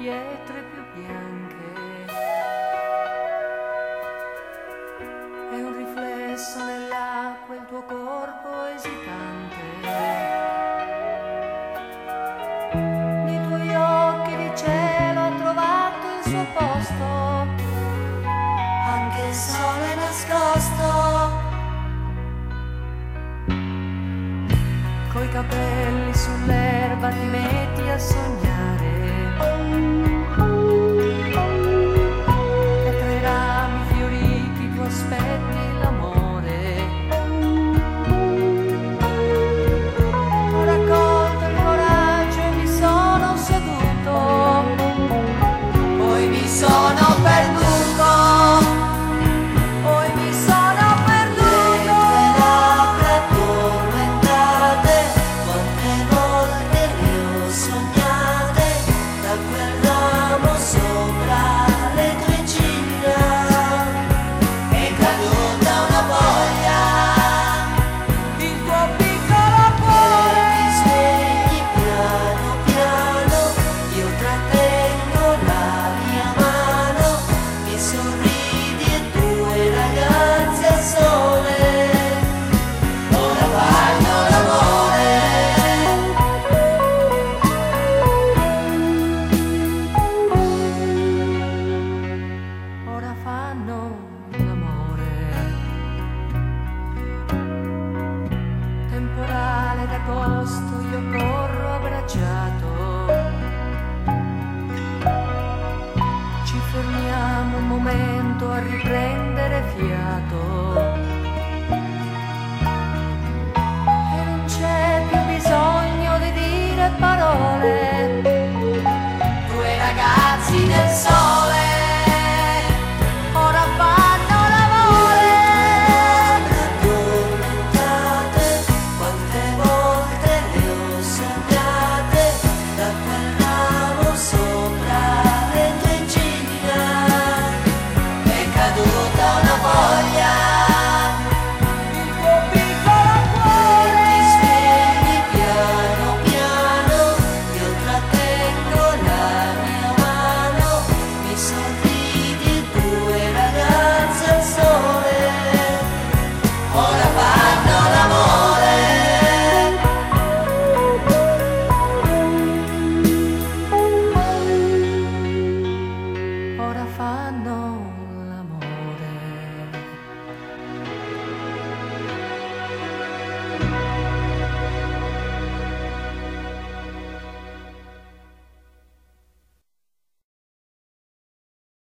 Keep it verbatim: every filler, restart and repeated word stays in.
pietre più bianche. È un riflesso nell'acqua il tuo corpo esitante. Nei tuoi occhi di cielo ha trovato il suo posto, anche il sole nascosto. Coi capelli sull'erba ti metti a sognare, e tra i rami fioriti tu aspetti l'amore. Ho raccolto il coraggio e mi sono seduto, poi mi sono perduto. Temporale d'agosto, io corro abbracciato. Ci fermiamo un momento a riprendere